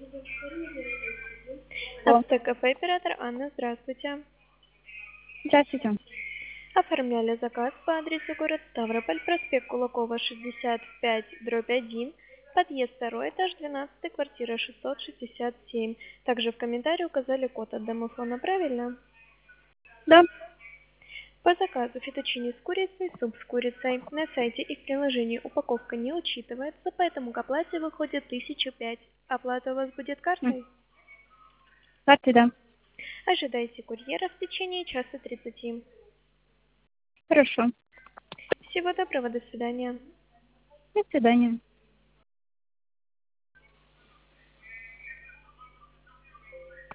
Алло. Ацтекафе, оператор Анна, здравствуйте. Здравствуйте. Оформляли заказ по адресу город Ставрополь, проспект Кулакова, 65/1, подъезд 2, этаж 12, квартира 667. Также в комментарии указали код от домофона, правильно? Да. По заказу фетучини с курицей, суп с курицей. На сайте и в приложении упаковка не учитывается, поэтому к оплате выходит 1005. Оплата у вас будет картой? Карты, да. Ожидайте курьера в течение часа 30. Хорошо. Всего доброго, до свидания. До свидания.